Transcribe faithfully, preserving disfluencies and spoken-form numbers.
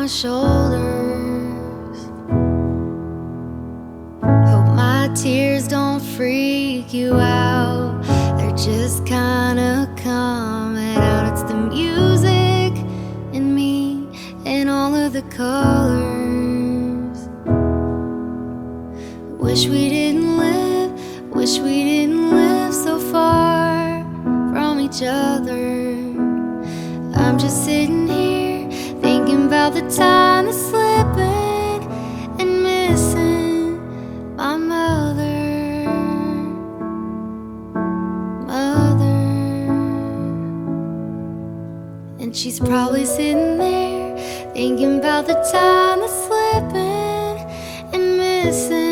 shoulders. Hope my tears don't freak you out. They're just kinda coming out. It's the music in me and all of the colors. Wish we didn't live, wish we didn't live so far from each other. I'm just sitting here thinking about the time that's slipping and missing my mother, mother. And she's probably sitting there thinking about the time that's slipping and missing